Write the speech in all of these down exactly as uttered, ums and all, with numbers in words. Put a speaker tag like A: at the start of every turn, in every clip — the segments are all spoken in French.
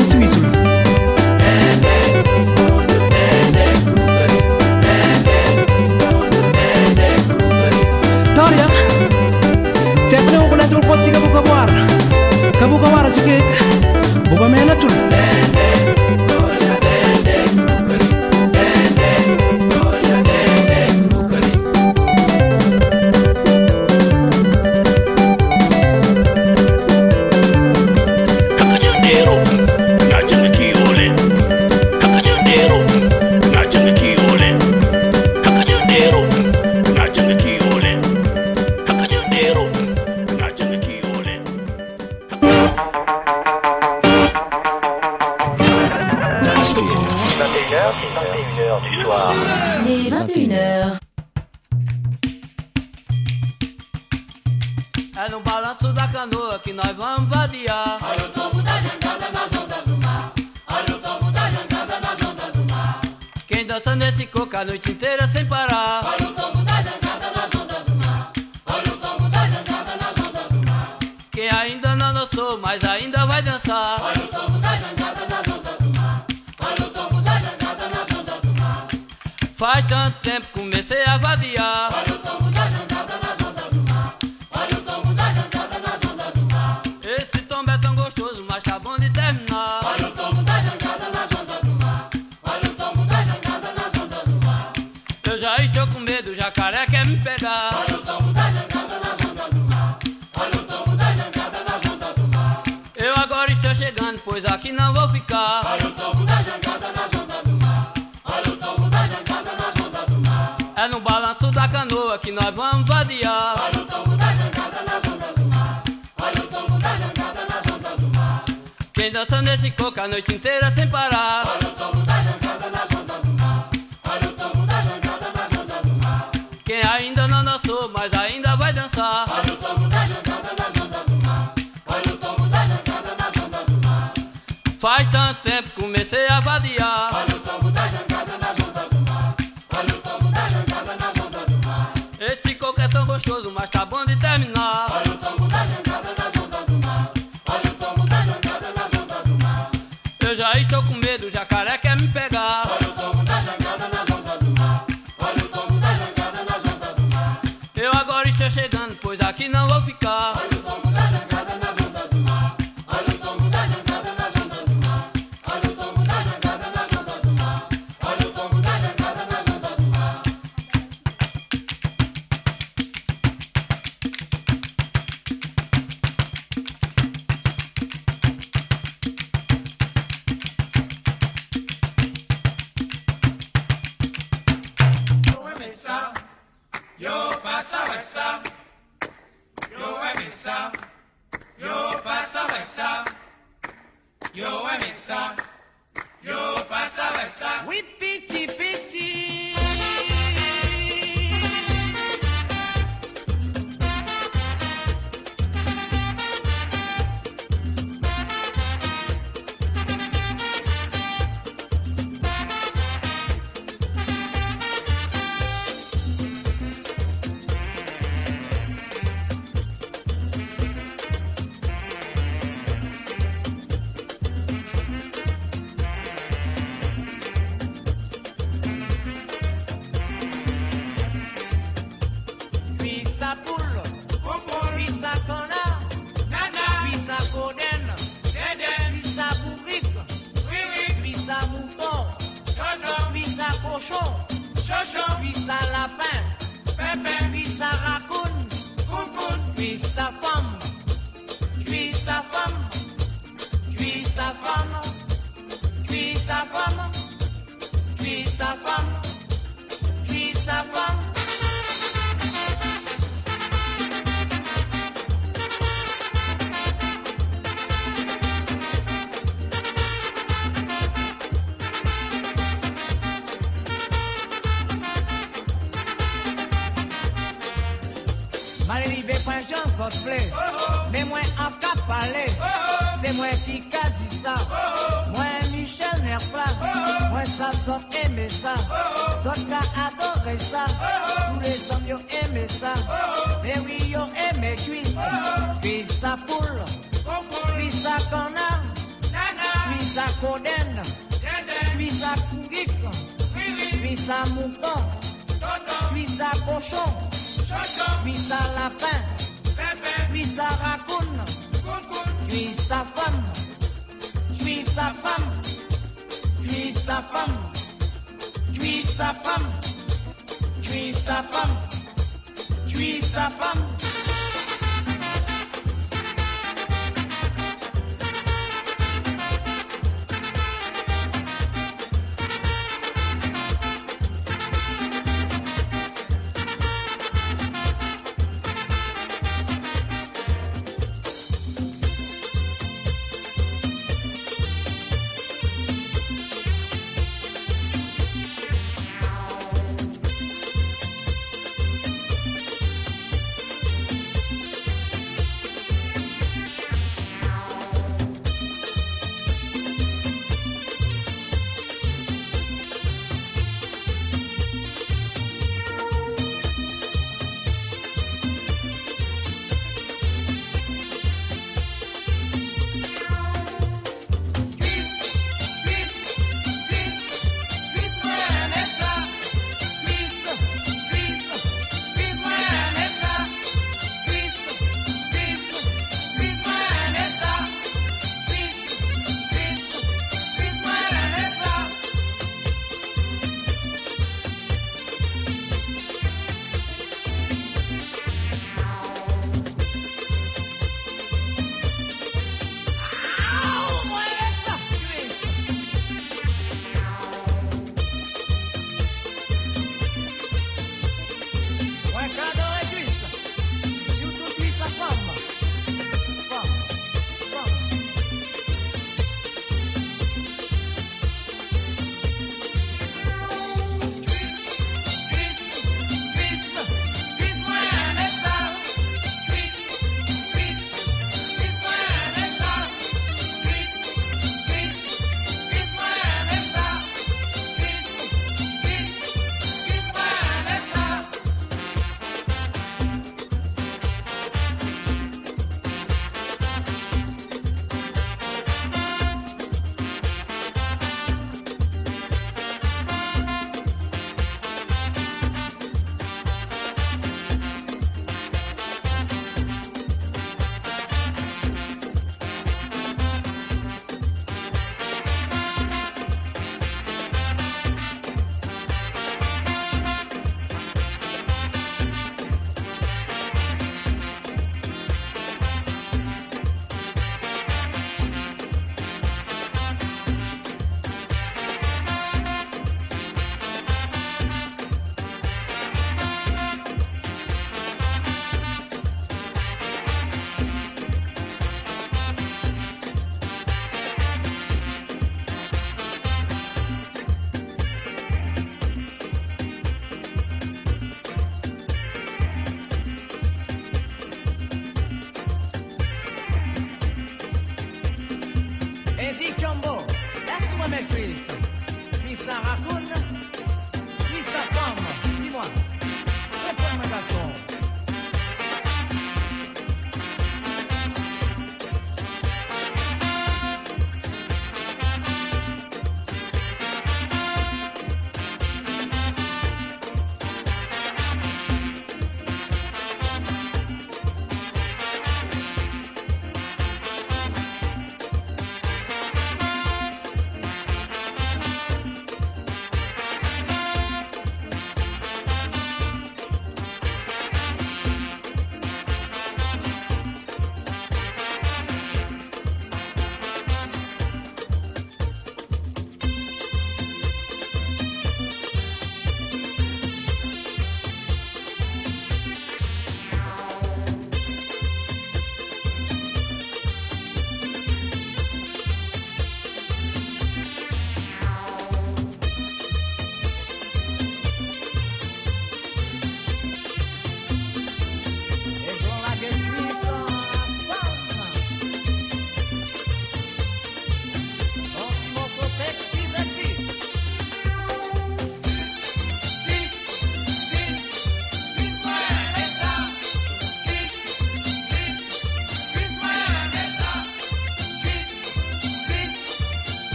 A: no suizo. Toria, tefne mo kula tul posi kabu kawar, kabu kawar sikek, buka mena tul.
B: Les vingt et une heures.
C: É no balanço da canoa que nós vamos vadiar.
D: Olha o tombo da jangada nas ondas do mar. Olha o tombo da jangada nas ondas do mar.
C: Quem dança nesse coco a noite inteira sem parar.
D: Olha o tombo da jangada nas ondas do mar. Olha o tombo da jangada nas ondas do mar.
C: Quem ainda não dançou, mas ainda vai dançar.
D: Olha o tombo da jangada nas ondas do mar. Olha o tombo da jangada nas ondas do mar.
C: Faz tanto tempo comecei a vadiar.
D: Olha o tombo da jangada nas ondas do mar. Olha o tombo da jangada nas ondas do mar.
C: Esse tombo é tão gostoso, mas tá bom de terminar.
D: Olha o tombo da jangada nas ondas do mar. Olha o tombo da jangada nas ondas do mar.
C: Eu já estou com medo, o jacaré quer me pegar.
D: Olha o tombo da jangada nas ondas do mar. Olha o tombo da jangada nas ondas do mar.
C: Eu agora estou chegando, pois aqui não vou ficar.
D: Olha o tombo da jangada nas ondas do mar. Olha o tombo da jangada nas ondas do mar.
C: É no balanço da canoa que nós vamos vadiar.
D: Olha o tombo da jangada nas ondas do mar. Olha o tombo da jangada nas ondas do mar.
C: Quem dança nesse coco a noite inteira sem parar.
D: Olha o tombo da jangada nas ondas do mar. Olha o tombo da jangada nas ondas do mar.
C: Quem ainda não dançou, mas ainda vai dançar.
D: Olha o tombo da jangada nas ondas do mar. Olha o tombo da jangada nas ondas do mar.
C: Faz tanto tempo comecei a vadiar.
D: Olha o tombo da jangada nas ondas do mar. Olha o tombo da jangada nas ondas do mar.
C: Esse coco é tão gostoso, mas tá bom de terminar.
D: Olha o tombo da jangada nas ondas do mar. Olha o tombo da jangada nas ondas do mar.
C: Eu já estou com medo, o jacaré quer me pegar.
D: Olha o tombo da jangada nas ondas do mar. Olha o tombo da jangada nas ondas do mar.
C: Eu agora estou chegando, pois aqui não vou ficar.
D: Olha o tombo da jangada nas ondas do mar. Olha o tombo da jangada nas ondas do mar. Olha o tombo da jangada nas ondas do mar. Olha o tombo da jangada nas ondas do mar.
E: Yo pasaba esa, yo emisa, yo pasaba esa, yo emisa, yo pasaba esa.
F: Oui, piti, piti. Pisa pulo, pisa cona, pisa coden, pisa bourrique, pisa mouton, pisa cochon, pisa lapin, pisa raccoon, pisa femme, pisa femme, pisa femme, pisa femme, pisa femme, pisa femme. Malrivé point chanson play, mais moi en cap parler, c'est moi qui a dit ça, moi Michel Nerpla, moi ça sauf aimé ça, sauf qu'a adoré ça, tous les hommes ont aimé ça, mais oui ont aimé cuisse, puis ça poule, puis ça connard, puis cuisse à coden, cuisse à courik, cuisse à mouton, cuisse à cochon, cuisse à lapin, cuisse à raccoon, cuisse à femme, cuisse à femme, cuisse à femme, cuisse à femme, cuisse à femme, cuisse à femme.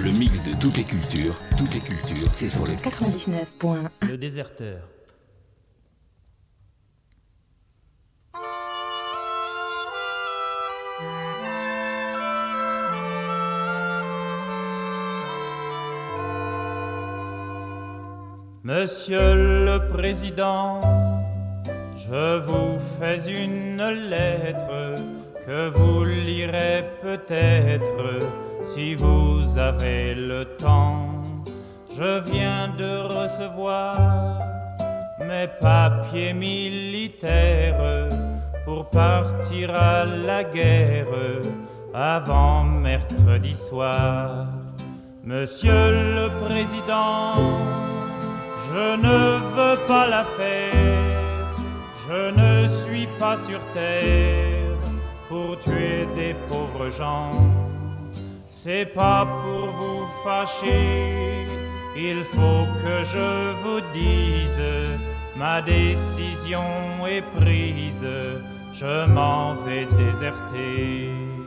G: Le mix de toutes les cultures, toutes les cultures, c'est sur le
B: quatre-vingt-dix-neuf point un.
C: Le déserteur. Monsieur le Président, je vous fais une lettre que vous lirez peut-être si vous avez le temps. Je viens de recevoir mes papiers militaires pour partir à la guerre avant mercredi soir. Monsieur le Président, je ne veux pas la faire, je ne suis pas sur terre pour tuer des pauvres gens. C'est pas pour vous fâcher, il faut que je vous dise, ma décision est prise, je m'en vais déserter.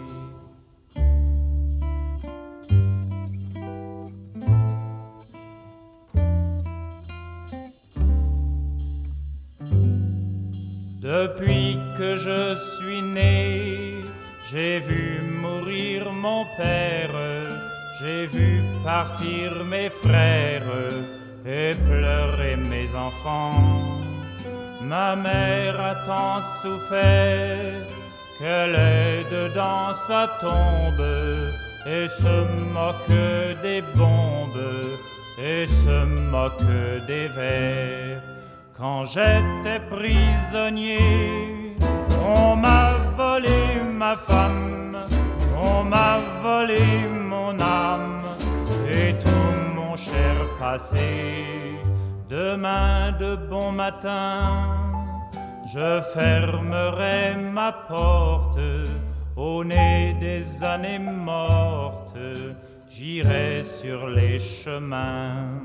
C: Depuis que je suis né, j'ai vu mourir mon père, j'ai vu partir mes frères et pleurer mes enfants. Ma mère a tant souffert qu'elle est dedans sa tombe et se moque des bombes et se moque des vers. Quand j'étais prisonnier, on m'a volé ma femme, on m'a volé mon âme et tout mon cher passé. Demain de bon matin, je fermerai ma porte au nez des années mortes, j'irai sur les chemins.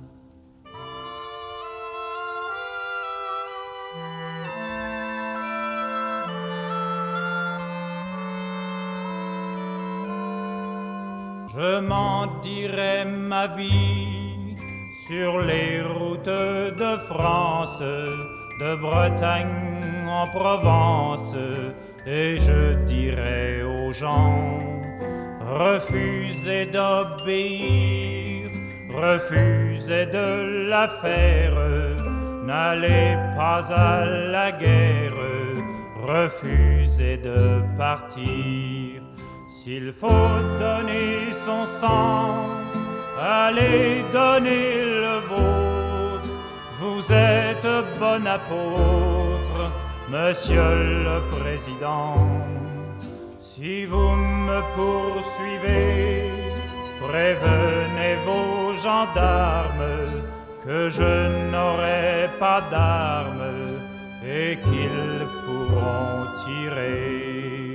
C: Je m'en dirai ma vie sur les routes de France, de Bretagne en Provence, et je dirai aux gens, refusez d'obéir, refusez de la faire, n'allez pas à la guerre, refusez de partir. S'il faut donner son sang, allez donner le vôtre. Vous êtes bon apôtre, Monsieur le Président. Si vous me poursuivez, prévenez vos gendarmes que je n'aurai pas d'armes et qu'ils pourront tirer.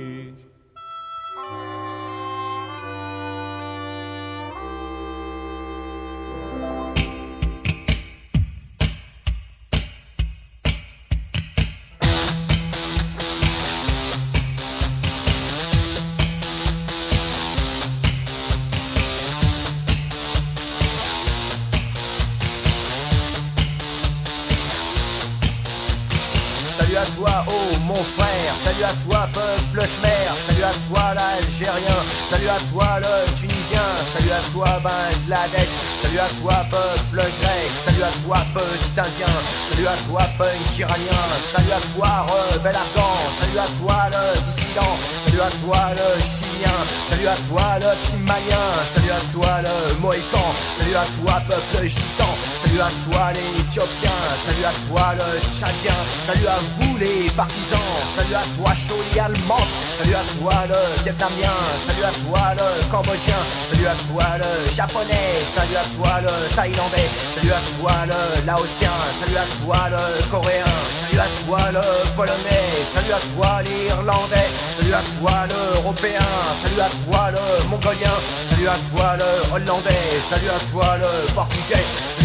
H: Salut à toi, oh mon frère, salut à toi, peuple khmer, salut à toi, l'Algérien, salut à toi, le Tunisien, salut à toi, Bangladesh, salut à toi, peuple grec, salut à toi, petit Indien, salut à toi, punk iranien, salut à toi, rebelle afghan, salut à toi, le dissident, salut à toi, le chilien, salut à toi, le petit malien, salut à toi, le mohican, salut à toi, peuple gitan, salut à toi, les éthiopiens, salut à toi, le tchadien, salut à vous les partisans, salut à toi Choli allemande, salut à toi le vietnamien, salut à toi le cambodgien, salut à toi le japonais, salut à toi le thaïlandais, salut à toi le laotien, salut à toi le coréen, salut à toi le polonais, salut à toi l'irlandais, salut à toi l'européen, salut à toi le mongolien, salut à toi le hollandais, salut à toi le portugais, salut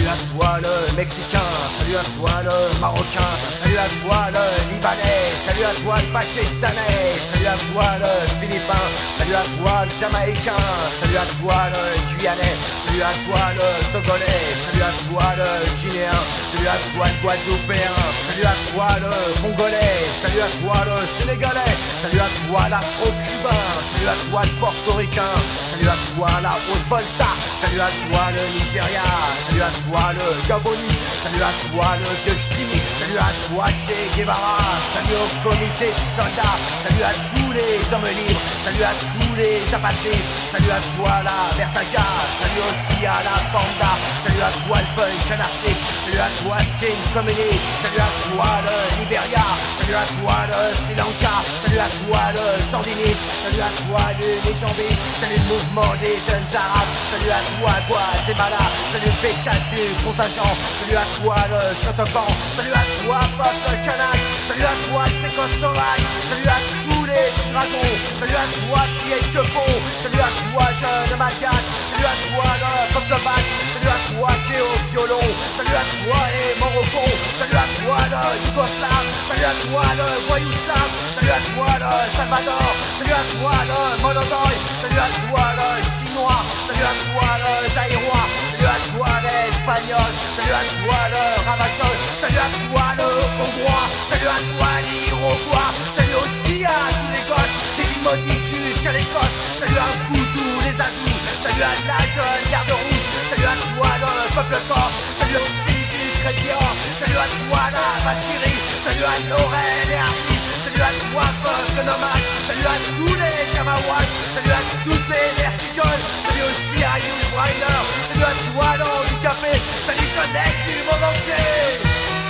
H: salut à toi le Mexicain, salut à toi le Marocain, salut à toi le Libanais, salut à toi le Pakistanais, salut à toi le Philippin, salut à toi le Jamaïcain, salut à toi le Guyanais, salut à toi le Togolais, salut à toi le Guinéen, salut à toi le Guadeloupéen, salut à toi le Congolais, salut à toi le Sénégalais, salut à toi l'Afro-Cubain, salut à toi le Portoricain, salut à toi la Haute-Volta, salut à toi le Nigeria, salut à toi le Gaboni, salut à toi le vieux Ch'timi, salut à toi Che Guevara, salut au comité de soldats, salut à tous les hommes libres, salut à tous les apatrides, salut à toi la Vertaga, salut aussi à la Panda, salut à toi le punk anarchiste, salut à toi skin communiste, salut à toi le Liberia, salut à toi le Sri Lanka, salut à toi le sandiniste, salut à toi le légendiste, salut le mouvement des jeunes arabes, salut à toi Guatemala, salut le B quatre du contingent, salut à toi le Chotopan, salut à toi peuple kanak, salut à toi Tchécoslovaque, salut à tous les petits dragons, salut à toi qui est que bon, salut à toi jeune malgache, salut à toi le peuple bac, salut à toi qui est au violon, salut à toi les Morocco, salut à toi le Yougoslave, salut à toi le Voyouslav, salut à toi le Salvador, salut à toi le Monodoy, salut à toi le Chinois, salut à toi le Zaïrois, salut à toi l'Espagnol, salut à toi le Ravachol, salut à toi le Hongrois, salut à toi l'Iroquois, salut aussi à tous les Gaules, les îles maudites jusqu'à l'Écosse, salut à vous tous les Azous, salut à la jeune garde rouge, salut à toi le peuple corse, salut aux filles du Crédit, salut à toi la vache qui rit, salut à Laurel et Arthur, salut à toi peuple nomade, salut à tous les Kamawats, salut à toutes les verticoles, salut aussi à Hugh Briner, salut à toi l'handicapé, salut jeunesse du monde entier.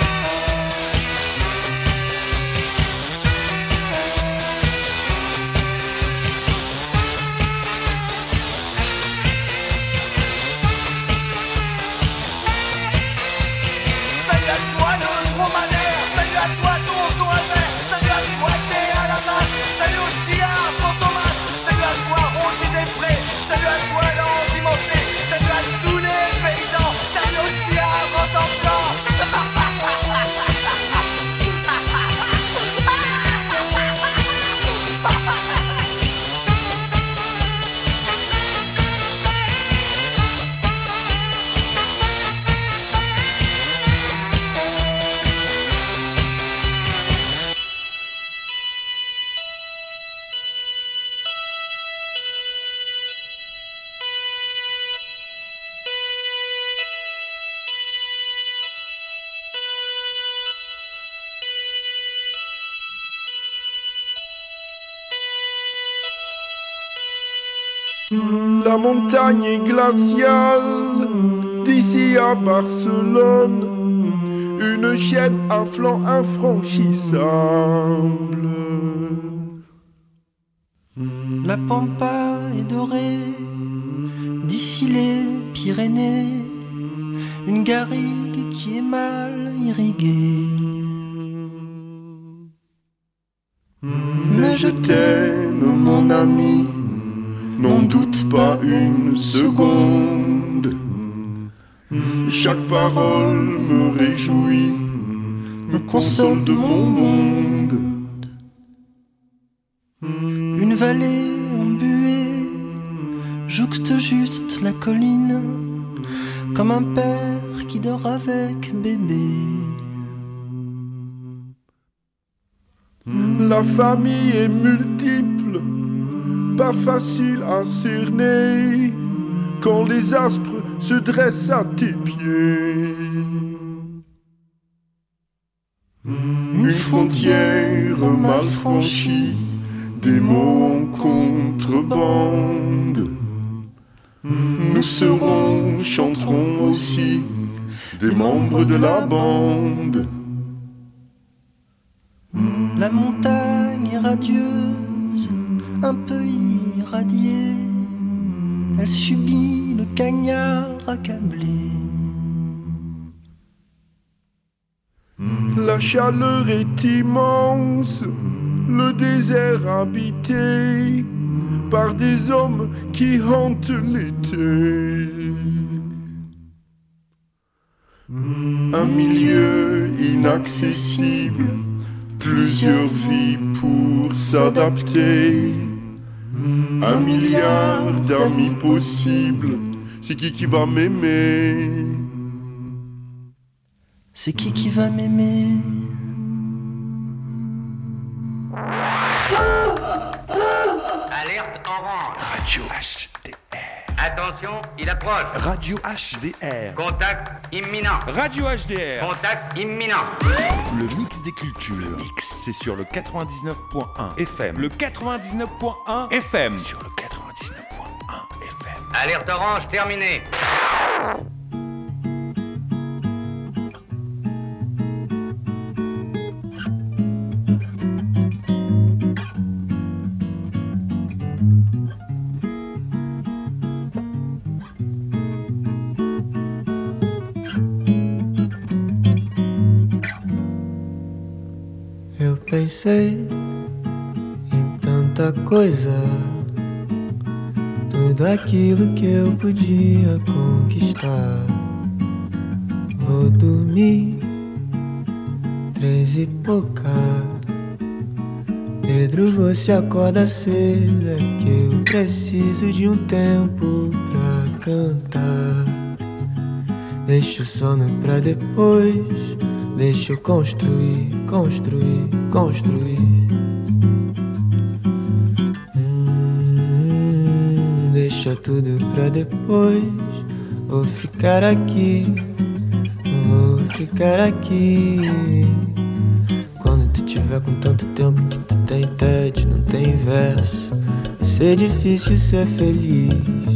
H: Salut à toi le dromadaire, salut à toi tonton Albert, salut à toi qui est à la masse, salut aussi à Pont-Thomas, salut à toi Roger Després, salut à toi l'endimanché, salut à tous les paysans, salut aussi à Rotemps-Blanc.
I: La montagne est glaciale, d'ici à Barcelone, une chaîne à flanc infranchissable.
J: La pampa est dorée, d'ici les Pyrénées, une garrigue qui est mal irriguée.
I: Mais je t'aime, mon ami, n'en doute pas une seconde. Chaque parole me réjouit, me console de mon monde.
J: Une vallée embuée jouxte juste la colline, comme un père qui dort avec bébé.
I: La famille est multiple, pas facile à cerner, quand les aspres se dressent à tes pieds. Une frontière mal franchie, des mots en contrebande. Nous serons, chanterons aussi, des membres de la bande.
J: La montagne est radieuse, un peu irradiée, elle subit le cagnard accablé.
I: La chaleur est immense, le désert habité par des hommes qui hantent l'été. un milieu inaccessible, plusieurs vies pour s'adapter. Un milliard d'amis possibles, c'est qui qui va m'aimer?
J: C'est qui qui va m'aimer?
K: Alerte orange.
L: Radio H D R.
K: Attention, il approche.
L: Radio H D R.
K: Contact imminent.
L: Radio H D R.
K: Contact imminent.
L: Le mix des cultures. Le mix, c'est sur le quatre-vingt-dix-neuf point un F M. Le quatre-vingt-dix-neuf point un F M. Sur le quatre-vingt-dix-neuf point un F M.
K: Alerte orange terminée.
J: Eu pensei em tanta coisa, tudo aquilo que eu podia conquistar. Vou dormir três e pouca. Pedro, você acorda cedo, é que eu preciso de um tempo pra cantar. Deixa o sono pra depois, deixa eu construir, construir, construir. Hum, deixa tudo pra depois. Vou ficar aqui, vou ficar aqui. Quando tu tiver com tanto tempo que tu tem tédio, não tem verso, vai ser difícil ser feliz.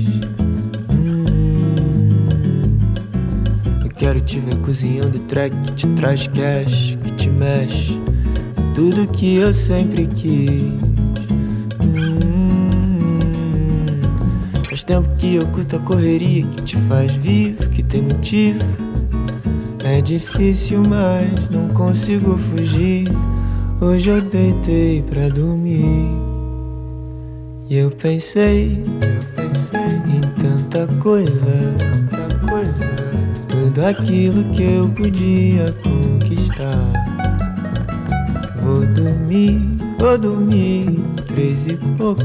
J: Quero te ver cozinhando track que te traz cash, que te mexe, tudo que eu sempre quis. hum, Faz tempo que eu curto a correria que te faz vivo, que tem motivo. É difícil, mas não consigo fugir. Hoje eu deitei pra dormir e eu pensei, eu pensei em tanta coisa, tanta coisa. Tudo aquilo que eu podia conquistar. Vou dormir, vou dormir, três e pouca.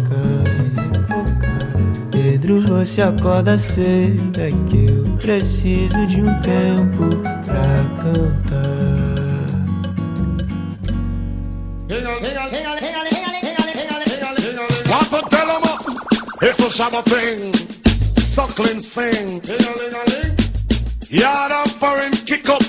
J: Pedro, você acorda cedo, é que eu preciso de um tempo pra cantar.
M: Want to tell 'em it's a shabba thing, suckling sing. Yard of foreign kick up,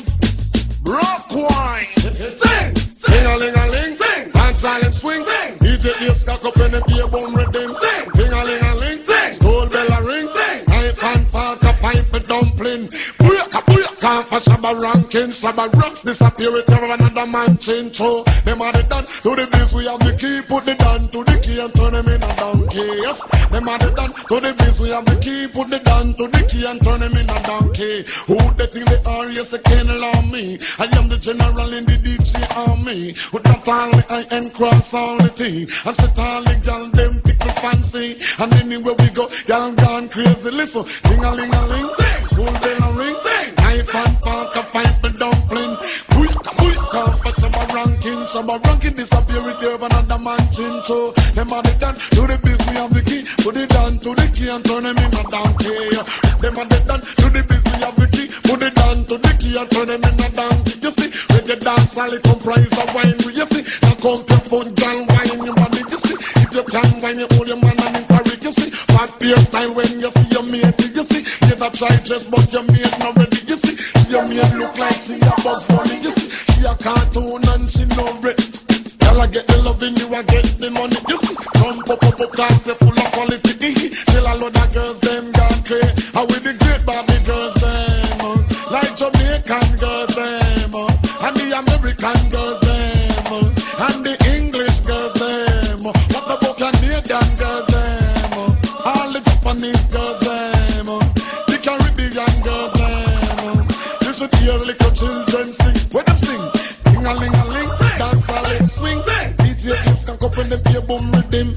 M: rock wine, sing, ting-a-ling-a-ling, sing, and silent swing, sing. D J Dave cock up in the beer bum rhythm, sing, ting-a-ling-a-ling, sing, gold bell a ring, sing, knife and fork a fight for dumpling, booyaka booyaka for shabba ranking, shabba rocks disappear with every another man change. So them are the done to the biz, we have the key, put the down to the key and turn them in a donkey. Yes, them are the done to the biz, we have the key, put the down to the key and turn them in a donkey. Who they think they are? Yes, they can't allow me. I am the general in the D J army. With that only I and cross all the T. And set all the gal them pick me fancy. And anywhere we go, y'all gone crazy. Listen, ting-a-ling-a-ling, school bell a ring, knife and fork a fight for dumpling. Quick, quick, come for shabba ranking. Shabba ranking disappear with you another man chin. So them are the done to the biz, we have the key. Put it down to the key and turn them in a donkey. Them are the done to the biz, we have the key. Put it down to the key and turn them in a donkey. You see, when you dance, all it comprise of wine. You see, and come to fun, girl, wine your body. You see, if you can wine, you hold your man and in Paris. You see, back beer style when you see your mate. You see, you not try dress, but your mate not ready. You see, your mate look like she a Bugs Bunny. You see, she a cartoon and she no bread. Girl, I get the loving, you I get the money. You see, come pop up up cause they full of quality. Tell a lot of girls them gone crazy. How with the great Barbie girls them, uh, like Jamaican girls them, uh, and the American girls them, uh, and the English girls them. Uh, what about Canadian girls them? Uh, all the Japanese girls them, uh, the Caribbean girls them. Uh, you should hear little children sing. When them sing, ting-a-ling-a-ling, dance a leg swing. D J X can come in the beer boom rhythm.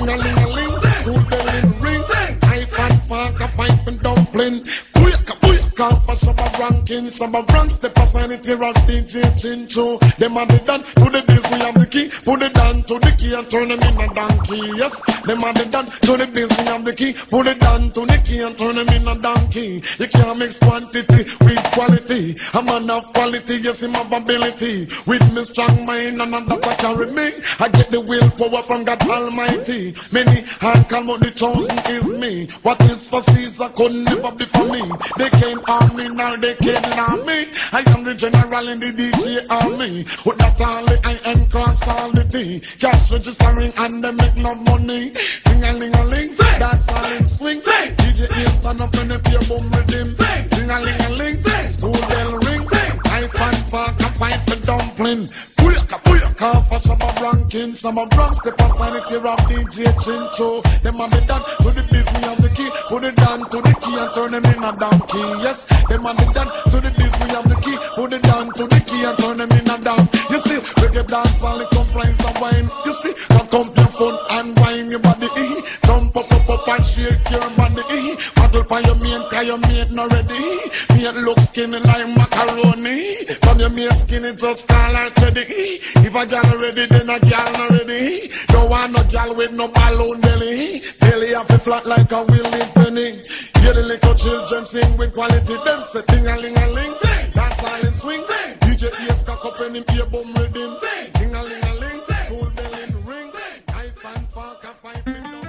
M: Ting-a-ling-a-ling, school bell in ring. Knife and fork a fight for dumpling. Booyaka, booyaka. call for Shabba ranking. Shabba rank step aside it here of D J Chincho. Them are the done to the biz, we have the key. Put it down to the key and turn them in a donkey. Yes, them are the done to the biz, we have the key. Put it down to the key and turn them in a donkey. You can't mix quantity with quality. A man of quality, yes, him have ability. With me strong mind and that carry me. I get the willpower from God Almighty. Many hard come but the chosen is me. What is for Caesar could never be for me. They can't harm me, now they can't harm me. I am the general in the D J army. With that all the I N cross all the T. Cash registering and they make love money. Ding-a-ling-a-ling, that's all in swing. D J here stand up and the peer boom rhythm. Ding-a-ling-a-ling, school bell ring. I fan fuck, I fight for dumpling. Booyaka, booyaka, for some of ranking. Some of rank step aside it here of D J Chincho. Them have it done to the biz, we have the key. Put it down to the key and turn them in a donkey. Yes, them have it done to the biz, we have the key. Put it down to the key and turn them in a down. You see, reggae dance all the complaints of wine. You see, come come your phone and wine your body. Eh. Jump up, up, up and shake your body. Eh. Paddle by your mate, cause your mate not ready. Mate look skinny like macaroni. From your mate skinny just call her ready. If a girl ready, then a girl not ready. Don't want no girl with no balloon belly. Belly have a flat like a willy penny. Hear the little children sing with quality. Them say ting-a-ling-a-ling, dance all in swing. D J ears cock up and him ear boom rhythm. Ting-a-ling-a-ling, school bell in ring. I fan fuck a fight with no.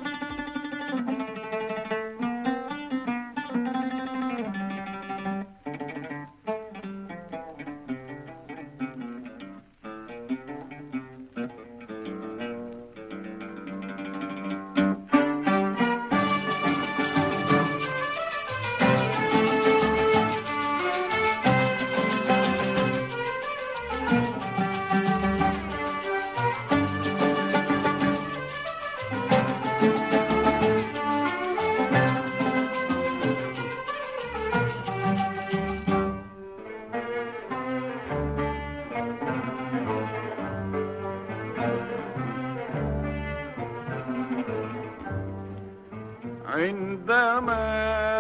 I: عندما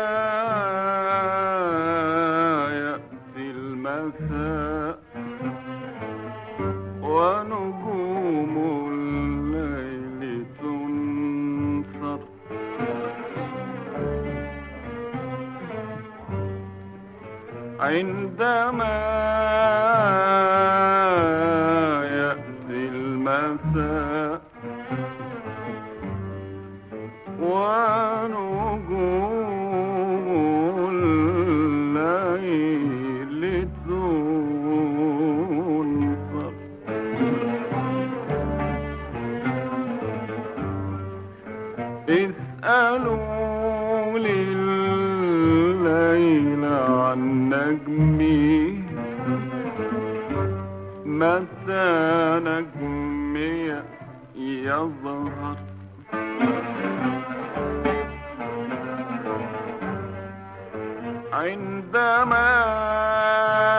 I: يأتي المساء ونجوم الليل تنصر عندما يأتي المساء ونجوم الليل تنصر اسألوا لليل عن نجمي متى نجمي يظهر عندما